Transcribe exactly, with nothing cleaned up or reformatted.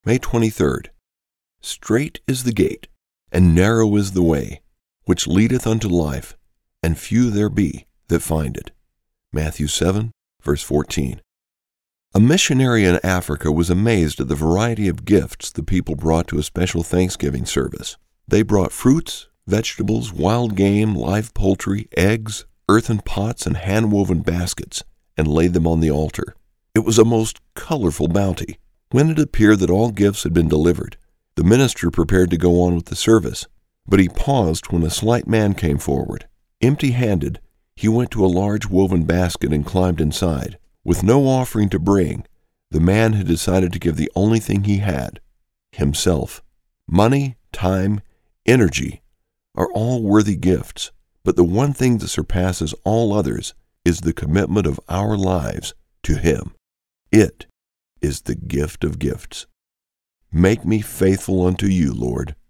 May twenty-third. Strait is the gate, and narrow is the way, which leadeth unto life, and few there be that find it. Matthew seven, verse fourteen. A missionary in Africa was amazed at the variety of gifts the people brought to a special Thanksgiving service. They brought fruits, vegetables, wild game, live poultry, eggs, earthen pots, and hand-woven baskets, and laid them on the altar. It was a most colorful bounty. When it appeared that all gifts had been delivered, the minister prepared to go on with the service, but he paused when a slight man came forward. Empty-handed, he went to a large woven basket and climbed inside. With no offering to bring, the man had decided to give the only thing he had, himself. Money, time, energy are all worthy gifts, but the one thing that surpasses all others is the commitment of our lives to Him. It is the gift of gifts. Make me faithful unto you, Lord.